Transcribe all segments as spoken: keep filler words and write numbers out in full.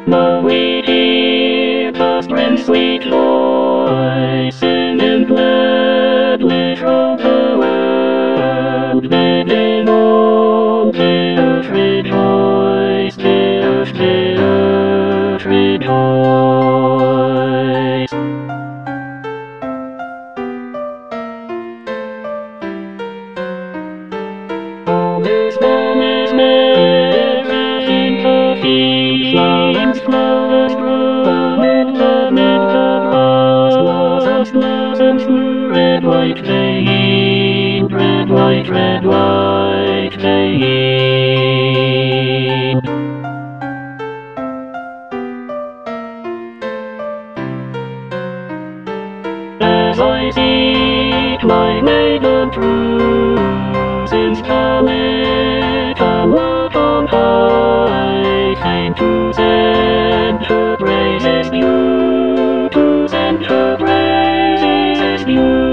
Now we hear the strength sweet voice, singing gladly through the world, bidding all the earth rejoice, the earth, the earth rejoice. All is done is everything perfect, flowers, flowers grow in the mid the grass, blossoms, blossoms blue, red, white, vein, red, white, red, white, vein. As I seek my maiden true, since coming from up on high, came to send her praises due, to send her praises due.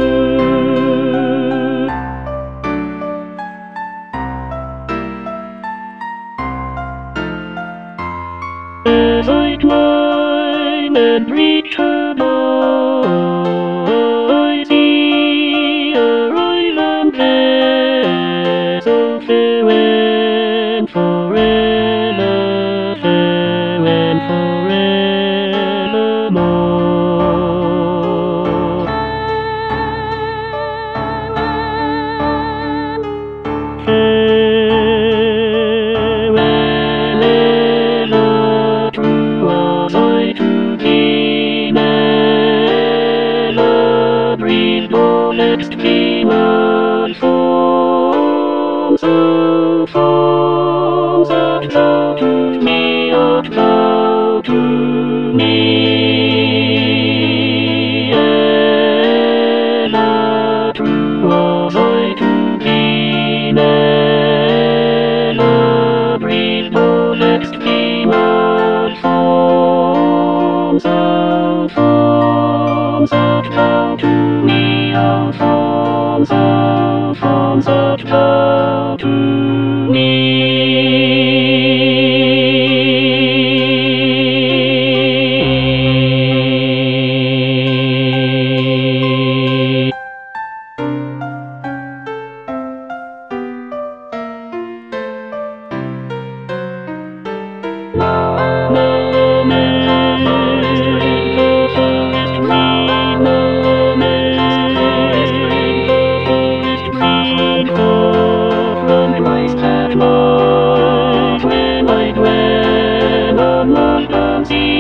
As I climb and reach her door, I see a island there, so fair and forever, fair and forevermore. Farewell, ever true was I to thee, never breathed or next me word forms of forms art thou to me, art thou to me. Ever true was I to thee, never breathed or next me word forms of forms art thou to me, of forms of forms art thou to me. When I dwell among the sea,